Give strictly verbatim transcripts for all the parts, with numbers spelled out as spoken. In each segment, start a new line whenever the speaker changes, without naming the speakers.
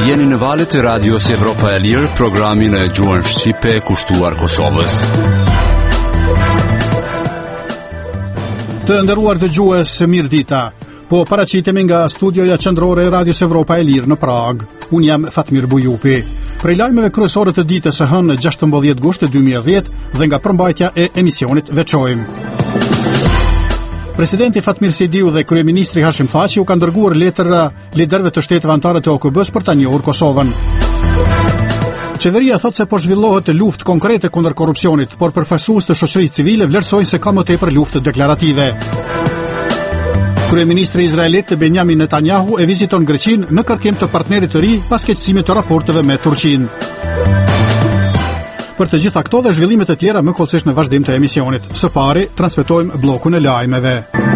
Jeni në valët e radios Evropa e Lirë, programin e gjuhën shqipe kushtuar Kosovës.
Të nderuar dëgjues, mirë dita. Po paraqitemi nga studioja qendrore e Radios Evropa e Lirë në Prag. Unë jam Fatmir Bujupi. Prej lajmeve kryesore të ditës së hënë gjashtëmbëdhjetë gusht dy mijë e dhjetë dhe nga përmbajtja e emisionit veçojmë. Presidenti Fatmir Sidiu dhe kryeministri Hashim Thaçi u kanë dërguar letër liderëve të shteteve anëtare të O K B-s për ta njohur Kosovën. Qeveria thot se po zhvillohet luftë konkrete kundër korrupsionit, por përfaqësues të shoqërisë civile vlerësojnë se ka më tepër luftë deklarative. Kryeministri izraelit Benjamin Netanyahu e viziton Greqinë në kërkim të partnerit të ri pas keqësimit të raporteve me Turqinë. Për të gjitha këto dhe zhvillimet e tjera më kollësisht në vazhdim të emisionit. Së pari, transmetojmë bllokun e lajmeve.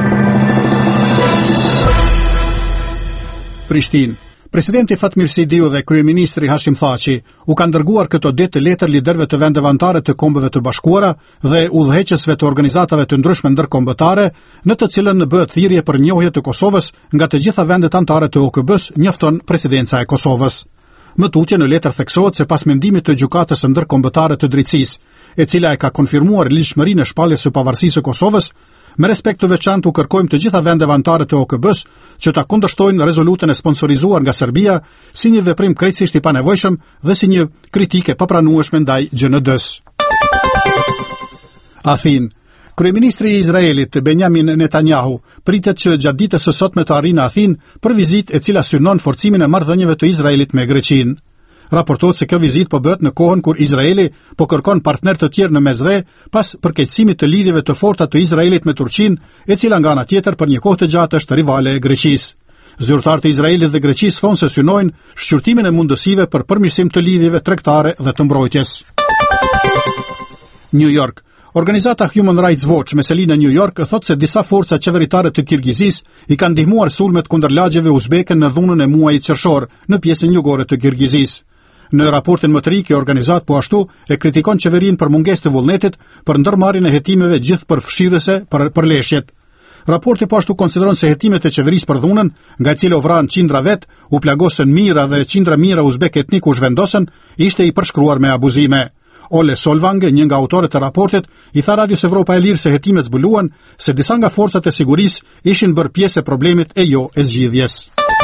Prishtinë. Presidenti Fatmir Sidiu dhe kryeministri Hashim Thaçi u kanë dërguar këto ditë letër liderëve të vendeve anëtare të Kombeve të Bashkuara dhe udhëheqësve të organizatave të ndryshme ndërkombëtare, në të cilën bëhet thirrje për njohje të Kosovës nga të gjitha vendet anëtare të O K B-s, njofton presidenca e Kosovës. Më tutje në letër theksohet se pas mendimit të gjykatës së ndërkombëtare të drejtësisë, e cila e ka konfirmuar ligjshmërinë e shpalljes së pavarësisë së Kosovës, me respekt të veçantë u kërkojmë të gjitha vendeve anëtare të O K B-s që ta kundërshtojnë rezolutën e sponsorizuar nga Serbia si një veprim krejtësisht i panevojshëm dhe si një kritike papranueshme ndaj G N D-s. Athinë. Kryeministri i Izraelit Benjamin Netanyahu pritet që gjatë ditës së sotme të arrijë në Athinë për vizitë e cila synon forcimin e marrëdhënieve të Izraelit me Greqinë. Raportohet se kjo vizitë po bëhet në kohën kur Izraeli po kërkon partner të tjerë në mesdhe pas përkeqësimit të lidhjeve të forta të Izraelit me Turqinë, e cila nga ana tjetër për një kohë të gjatë është rivale e Greqisë. Zyrtarët e Izraelit dhe Greqisë thonë se synojnë shqyrtimin e mundësive për përmirësim të lidhjeve tregtare dhe të mbrojtjes. New York. Organizata Human Rights Watch me selinë në New York thot se disa forca qeveritare të Kirgizisë i kanë ndihmuar sulmet kundër lagjeve uzbeke në dhunën e muajit qershor në pjesën jugore të Kirgizisë. Në raportin më të ri, kjo organizatë po ashtu e kritikon qeverinë për mungesë të vullnetit për ndërmarrjen e hetimeve gjithëpërfshirëse për përleshjet. Raporti po ashtu konsideron se hetimet e qeverisë për dhunën, nga e cila u vran qindra vet, u plagosën mijëra dhe qindra mijëra uzbek etnik u zhvendosën, ishte i përshkruar me abuzime. Ole Solvange, një nga autorët e raportit, i tha Radios Evropa e Lirë se hetimet zbuluan se disa nga forcat e sigurisë ishin bërë pjesë e problemit e jo e zgjidhjes.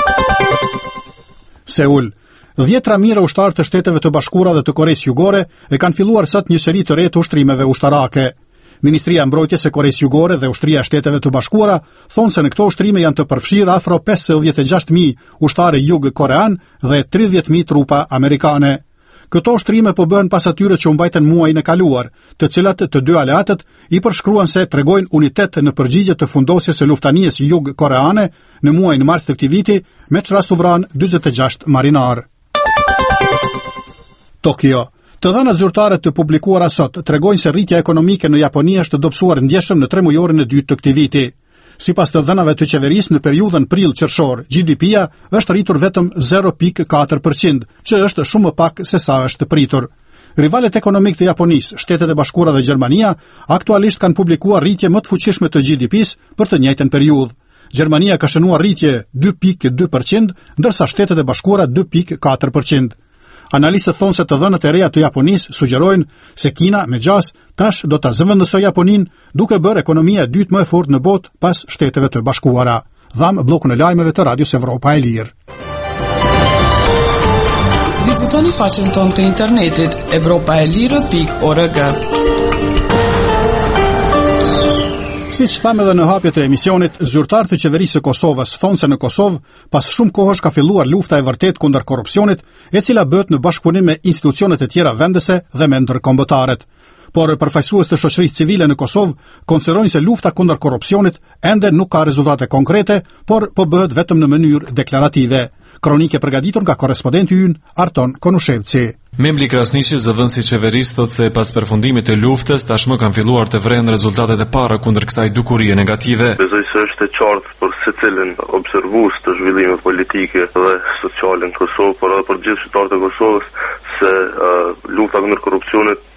Seul. Dhjetra mijëra ushtarë të Shteteve të Bashkuara dhe të Koresë Jugore e kanë filluar sot një seri të re të ushtrimeve ushtarake. Ministria e Mbrojtjes e Koresë Jugore dhe Ushtria e Shteteve të Bashkuara thonë se në këto ushtrime janë të përfshirë afro pesëdhjetë e gjashtë mijë ushtarë jug-korean dhe tridhjetë mijë trupa amerikane. Këto ushtrime po bëhen pas atyre që u mbajtën muajin e kaluar, të cilat të dy aleatët i përshkruan se tregojnë unitet në përgjigje të fundosjes së luftanies jug-koreane në muajin mars të këtij viti, me çrast u vran dyzet e gjashtë marinarë. Tokyo. Të dhënat zyrtare të publikuara sot tregojnë se rritja ekonomike në Japoni është dobësuar ndjeshëm në tre mujorin e dytë të këtij viti. Sipas të dhënave të qeverisë në periudhën prill-qershor, G D P-ja është rritur vetëm zero pikë katër përqind, që është shumë më pak se sa është pritur. Rivalet ekonomik të Japonisë, Shtetet e Bashkuara dhe Gjermania, aktualisht kanë publikuar rritje më të fuqishme të G D P-s për të njëjtën periudhë. Gjermania ka shënuar rritje dy pikë dy përqind, ndërsa Shtetet e Bashkuara dy pikë katër përqind. Analistët thonë se të dhënat e reja të Japonisë sugjerojnë se Kina me gjas tash do ta zëvendësojë Japoninë, duke bërë ekonomia e dytë më e fortë në botë pas Shteteve të Bashkuara. Dham bllokun e lajmeve të Radios Evropa e Lirë.
Vizitoni faqen tonë të internetit evropa e lirë pikë org.
Siç thamë edhe në hapjet e emisionit, zyrtarët të qeverisë së Kosovës thonë se në Kosovë pas shumë kohësh ka filluar lufta e vërtetë kundër korrupsionit, e cila bëhet në bashkëpunim me institucionet e tjera vendese dhe me ndërkombëtarët. Por përfaqësues të shoqërisë civile në Kosovë konsiderojnë se lufta kundër korrupsionit ende nuk ka rezultate konkrete, por po bëhet vetëm në mënyrë deklarative. Kronike përgatitur nga korrespondenti ynë Arton Konushevci.
Membri Krasniqi, zëvendësi i qeverisë, thotë se pas përfundimit të luftës tashmë kanë filluar të vrehen rezultatet e para kundër kësaj dukurie negative.
Besoj se është e qartë për secilin observues të zhvillimeve politike dhe sociale në Kosovë, por edhe për gjithë qytetarët e Kosovës se uh, lufta kundër korrupsionit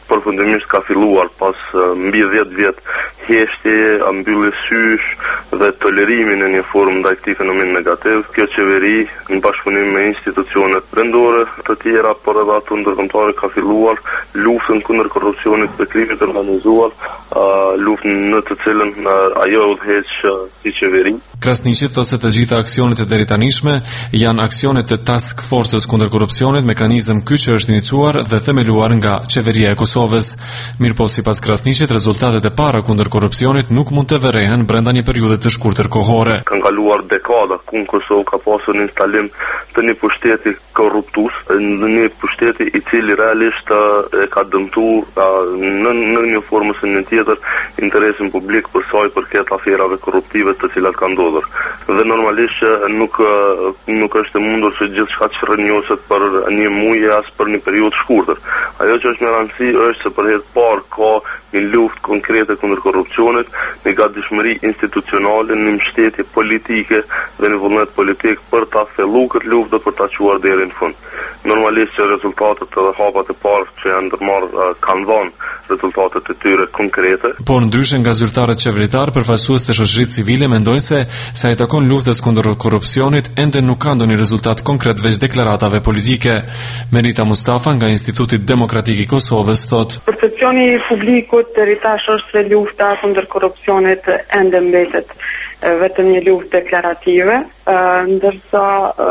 përfundimisht ka filluar pas mbi dhjetë vjet heshtje, mbyllje sysh dhe tolerimin e një formë ndaj këtij fenomeni negativ. Kjo qeveri në bashkëpunim me institucionet vendore të tjera, por edhe ato ndërkombëtare, ka filluar luftën kundër korrupsionit dhe krimit të organizuar, uh, luftën në të cilën uh, ajo udhëheq uh, si qeveri.
Krasniqi thotë se të gjitha aksionet e deritanishme janë aksione të Task Force-s kundër korrupsionit, mekanizëm ky që është iniciuar dhe themeluar nga qeveria e Kosovës. Mirpo sipas Krasniqit, rezultatet e para kundër korrupsionit nuk mund të verehen brenda një periudhe të shkurtër kohore.
Kanë kaluar dekada ku në Kosovë ka pasur një instalim të një pushteti korruptues, një pushteti i cili realisht e ka dëmtuar në, në një formë ose në tjetër interesin publik për sa i përket aferave korruptive të cilat kanë ndodhur. Dhe normalisht nuk nuk është e mundur që gjithçka të rrënjoset për një muaj as për një periudhë shkurtër. Ajo që është me rëndësi është se për herë parë ka një luftë konkrete kundër korrupsionit, një gatishmëri institucionale, një mbështetje politike dhe një vullnet politik për ta thelluar këtë luftë dhe për ta çuar deri në fund. Normalisht që rezultatet dhe hapat e parë që janë ndërmarrë kanë dhënë rezultate të tyre konkrete.
Por ndryshe nga zyrtarët qeveritar, përfaqësues të shoqërisë civile mendojnë se sa i takon luftës kundër korrupsionit ende nuk ka ndonjë rezultat konkret veç deklaratave politike. Merita Mustafa nga Instituti Demokratik i Kosovës thotë:
Percepcioni i publikut deri tash është se lufta kundër korrupsionit ende mbetet vetëm një luftë deklarative, ndërsa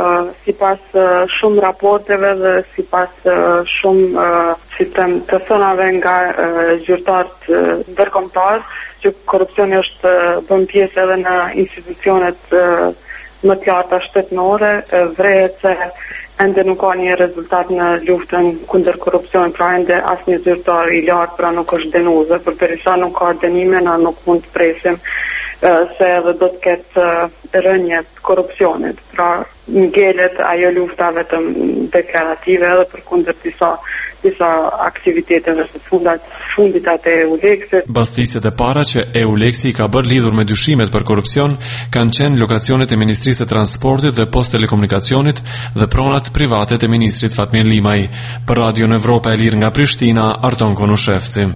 sipas shumë raporteve dhe sipas shumë si them të thënave nga zyrtarët ndërkombëtar, që korrupsioni është bën pjesë edhe në institucionet më të larta shtetërore, vrehet se ende nuk ka një rezultat në luftën kundër korrupsionit, pra ende asnjë zyrtar i lartë pra nuk është dënuar, dhe përderisa nuk ka dënime, na nuk mund të presim se edhe do të ketë rënje të korrupsionit. Pra ngelet ajo lufta vetëm deklarative edhe për kundër disa disa aktiviteteve të fundat, fundit atë e Euleksit.
Bastiset e para që Euleksi ka bërë lidhur me dyshimet për korrupsion kanë qenë lokacionet e Ministrisë së Transportit dhe Post Telekomunikacionit dhe pronat private të ministrit Fatmir Limaj. Për Radion Evropa e Lirë nga Prishtina, Arton Konushevci.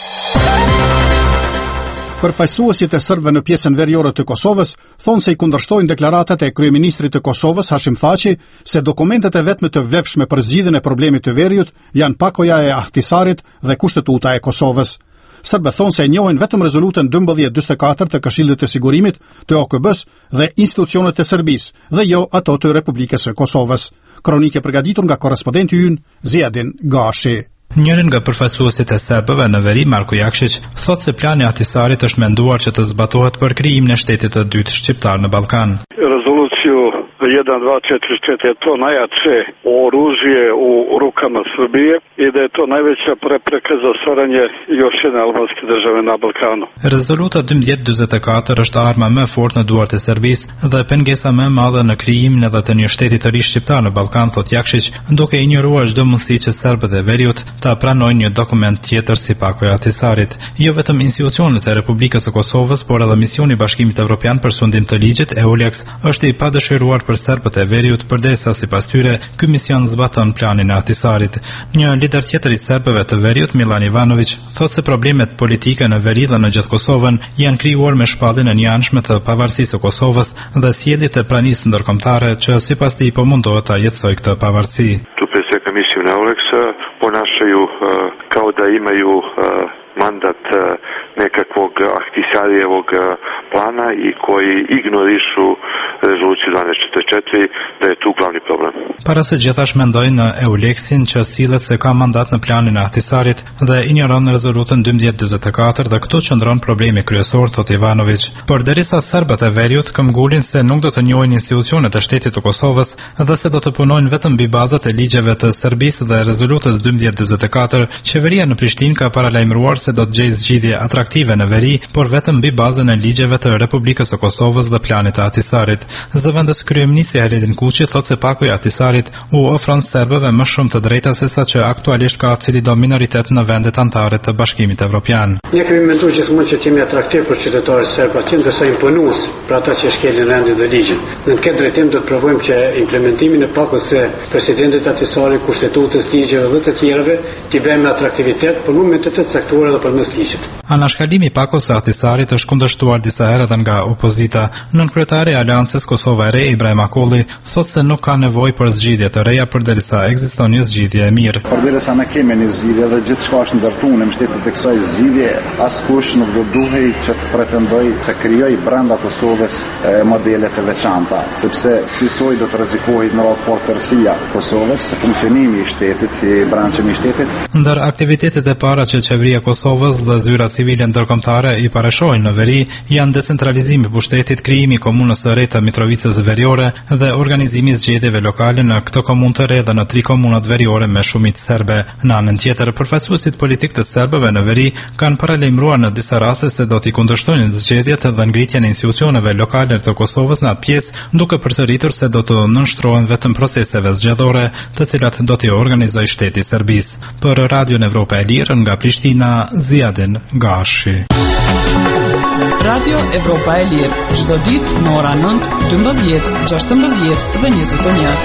Përfaqësuesit e serbëve në pjesën veriore të Kosovës thonë se i kundërshtojnë deklaratat e kryeministrit të Kosovës Hashim Thaçi se dokumentet e vetme të vlefshme për zgjidhjen e problemit të veriut janë pakoja e Ahtisarit dhe kushtetuta e Kosovës. Serbët thonë se njohin vetëm rezolutën dymbëdhjetë dymbëdhjetë e katër të Këshillit të Sigurimit të O K B-s dhe institucionet të Serbisë dhe jo ato të Republikës së Kosovës. Kronikë e përgatitur nga korrespondenti ynë Ziadin Gashi.
Njërin nga përfaqësuesit e serbëve në veri, Marko Jakšić, thotë se plani i Ahtisarit është menduar që të zbatohet për krijimin e shtetit të dytë shqiptar në Ballkan.
Rezoluciju jedan dva četiri četiri je to najjače oružje u rukama Srbije i da je to najveća prepreka za stvaranje još jedne albanske države na Ballkanu.
Rezoluta dymbëdhjetë dymbëdhjetë e katër është arma më e fortë në duart e Serbisë dhe pengesa më e madhe në krijimin edhe të një shteti të ri shqiptar në Ballkan, thotë Jakšić, duke injoruar çdo mundësi që serbët e veriut ta pranojnë një dokument tjetër si pakoja e Ahtisarit. Jo vetëm institucionet e Republikës së Kosovës, por edhe misioni i Bashkimit Evropian për sundim të ligjit, EULEX, është i padëshiruar për serbët e veriut, përdesa sipas tyre ky mision zbaton planin e Ahtisarit. Një lider tjetër i serbëve të veriut, Milan Ivanović, thotë se problemet politike në veri dhe në gjithë Kosovën janë krijuar me shpalljen e njëanshme të pavarësisë së Kosovës dhe sjelljet e pranisë ndërkombëtare që sipas tij po mundohet ta jetësojë këtë pavarësi.
Tu pre svega mislim na Euleksa ponašaju kao da imaju mandat nekakvog Ahtisarijevog plana i koji ignorišu rezoluciju dvanaest četrdeset četiri, da je tu glavni problem.
Para se gjithashtu mendojnë në Euleksin që sillet se ka mandat në planin e Ahtisarit dhe injoron rezolutën dymbëdhjetë dymbëdhjetë e katër dhe këtu qëndron problemi kryesor, thotë Ivanović. Por derisa serbët e veriut këmbgulin se nuk do të njohin institucionet e shtetit të Kosovës dhe se do të punojnë vetëm mbi bazat e ligjeve të Serbisë dhe rezolutës dymbëdhjetë dymbëdhjetë e katër, qeveria në Prishtinë ka paralajmëruar se do të gjejë zgjidhje atraktive aktive në veri, por vetëm mbi bazën e ligjeve të Republikës së Kosovës dhe planit të Ahtisarit. Zëvendës kryeministri Haridin Kuqi thotë se paku i Ahtisarit u ofron serbëve më shumë të drejta se sa që aktualisht ka cili do minoritet në vendet anëtare të Bashkimit Evropian.
Ne kemi menduar gjithmonë që jemi atraktiv për qytetarët serb, atje ndërsa imponues për ata që shkelin rendin dhe ligjin. Në këtë drejtim do të provojmë që implementimin e pakut se presidentit Ahtisarit, kushtetutës, ligjeve dhe të tjerave t'i bëjmë atraktivitet për momentet e caktuara dhe përmes ligjit.
Anashkalimi i pakut së Ahtisarit është kundërshtuar disa herë edhe nga opozita. Nënkryetari i Aleancës Kosova e Re, Ibrahim Akolli, thotë se nuk ka nevojë për zgjidhje të reja përderisa ekziston një zgjidhje e mirë.
Përderisa ne kemi një zgjidhje dhe gjithçka është ndërtuar në mbështetje të kësaj zgjidhje, askush nuk do duhej që të pretendojë të krijojë brenda Kosovës modele të veçanta, sepse kësaj do të rrezikohet në radhë fortësia e Kosovës, funksionimi i shtetit, i branshës së shtetit.
Ndër aktivitetet e para që qeveria e Kosovës dhe zyrat civile ndërkombëtare i parashojnë në veri janë decentralizimi i pushtetit, krijimi i komunës së re të Mitrovicës Veriore dhe organizimi i zgjedhjeve lokale në këtë komunë të re dhe në tri komunat veriore me shumicë serbe. Në anën tjetër, përfaqësuesit politik të serbëve në veri kanë paralajmëruar në disa raste se do t'i kundërshtojnë zgjedhjet dhe ngritjen e institucioneve lokale të Kosovës në atë pjesë, duke përsëritur se do të nënshtrohen vetëm proceseve zgjedhore, të cilat do t'i organizojë shteti i Serbisë. Për Radion Evropa e Lirë nga Prishtina, Ziadin Gashi.
Radio Evropa e Lirë, çdo ditë në ora nëntë, dymbëdhjetë, gjashtëmbëdhjetë dhe njëzet e një.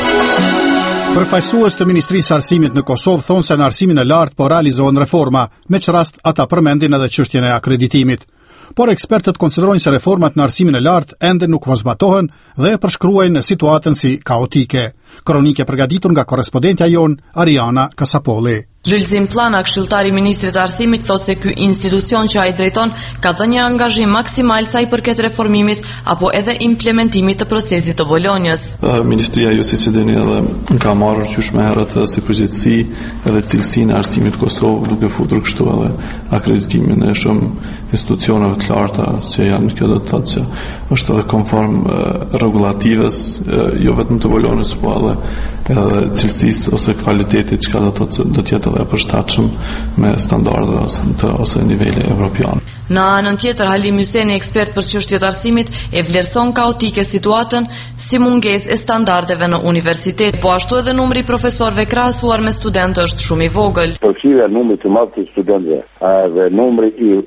Përfaqësues të Ministrisë së Arsimit në Kosovë thonë se në arsimin e lartë po realizohen reforma, me që rast ata përmendin edhe çështjen e akreditimit. Por ekspertët konsiderojnë se reformat në arsimin e lartë ende nuk mos zbatohen dhe e përshkruajnë situatën si kaotike. Kronike përgatitur nga korrespondentja jon Ariana Kasapolli.
Lulzim Plana, këshilltari i ministrit të arsimit, thotë se ky institucion që ai drejton ka dhënë një angazhim maksimal sa i përket reformimit apo edhe implementimit të procesit të Bolonjës.
Ministria, ju siç e dini, edhe ka marrë qysh më herët si përgjegjësi edhe cilësinë e arsimit të Kosovës, duke futur kështu edhe akreditimin e shumë institucioneve të larta që janë, kjo do të thotë që është edhe konform rregullativës, jo vetëm të Bolonjës, po edhe edhe cilësisë ose kvalitetit që do të thotë do të jetë edhe përshtatshëm me standarde ose të ose nivele evropian.
Në anën tjetër, Halim Hyseni, ekspert për çështjet e arsimit, e vlerëson kaotike situatën si mungesë e standardeve në universitet, po ashtu edhe numri i profesorëve krahasuar me studentë është shumë i vogël.
Përfshirja e numrit të madh të studentëve dhe numri i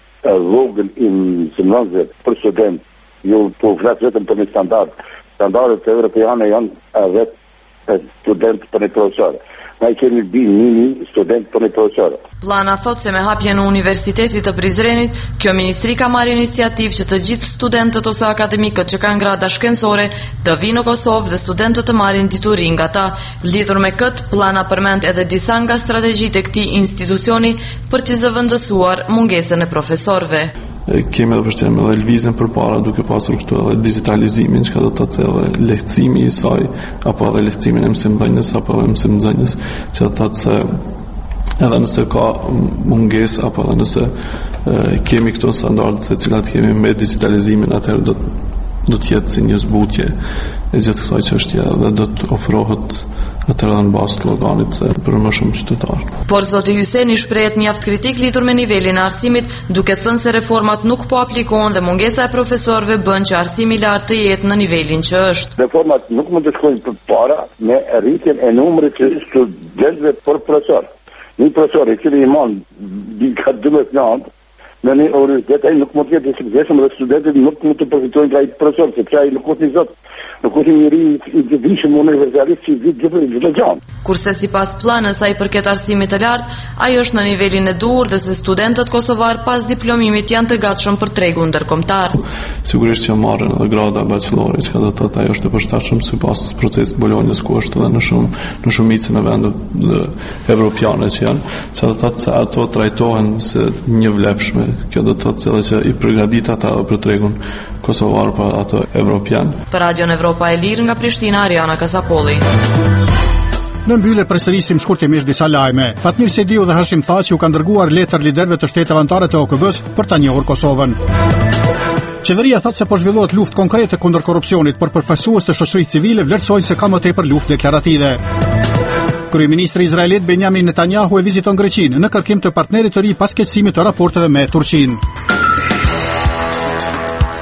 vogël i mësuesve për student, ju po flas vetëm për një standard. Standardet evropiane janë vetë student për një profesor. Na i kemi bi një student për një profesor.
Plana thotë se me hapjen e Universitetit të Prizrenit, kjo ministri ka marrë iniciativë që të gjithë studentët ose akademikët që kanë grada shkencore të vinë në Kosovë dhe studentët të marrin dituri nga ta. Lidhur me këtë, Plana përmend edhe disa nga strategjitë e këtij institucioni për të zëvendësuar mungesën e profesorëve.
Kemi edhe përshtem edhe lvizjen përpara duke pasur këtu edhe digitalizimin, që ka do të thotë edhe lehtësimi i saj, apo edhe lehtësimin e mësimdhënies apo edhe mësimdhënies, që do të thotë se edhe nëse ka mungesë apo edhe nëse e, kemi këto standarde të cilat kemi me digitalizimin, atëherë do do të jetë si një zbutje e gjithë kësaj çështje dhe do të ofrohet atëherë në bazë të sloganit se për më shumë qytetarë.
Por zoti Hyseni shprehet mjaft kritik lidhur me nivelin e arsimit, duke thënë se reformat nuk po aplikohen dhe mungesa e profesorëve bën që arsimi i lartë të jetë në nivelin që është.
Reformat nuk mund të shkojnë përpara me rritjen e numrit të studentëve për profesor. Një profesor i cili i mund ka dymbëdhjetë nëntë në një universitet, ai nuk mund të jetë i suksesshëm dhe studentët nuk mund të përfitojnë nga ai profesor, sepse ai nuk është i zot, nuk është njëri i devishëm universitarist që vit gjithë çdo gjë.
Kurse sipas planës sa i përket arsimit të lartë, ai është në nivelin e duhur dhe se studentët kosovar pas diplomimit janë të gatshëm për tregun ndërkombëtar.
Sigurisht që marrin edhe grada bachelori, që do të thotë ajo është e përshtatshëm sipas procesit Bolonjës, ku është edhe në shumë në shumicën e vendeve evropiane që janë, që do të thotë se ato trajtohen se një vlefshme. Kjo do të thotë se që i përgatit ata për tregun kosovar për ato evropian.
Për Radion Evropa e Lirë nga Prishtina, Ariana Kasapolli.
Në mbyllje përsërisim shkurtimisht disa lajme. Fatmir Sediu dhe Hashim Thaçi u kanë dërguar letër liderëve të shteteve anëtare të O K B-s për ta njohur Kosovën. Qeveria thotë se po zhvillohet luftë konkrete kundër korrupsionit, por përfaqësues të shoqërisë civile vlerësojnë se ka më tepër luftë deklarative. Kryeministri izraelit Benjamin Netanyahu e viziton Greqinë në kërkim të partnerit të ri pas qetësimit të raporteve me Turqinë.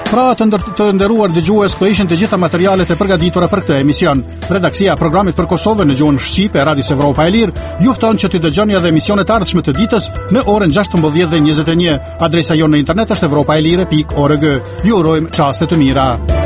Pra të, ndër, të nderuar dëgjues, këto ishin të gjitha materialet e përgatitura për këtë emision. Redaksia e programit për Kosovën në gjuhën shqipe e Radios Evropa e Lirë ju fton që të dëgjoni edhe emisionet ardhshme të ditës në orën gjashtëmbëdhjetë dhe njëzet e një. Adresa jonë në internet është evropaelire pikë org. Ju urojmë çaste të mira.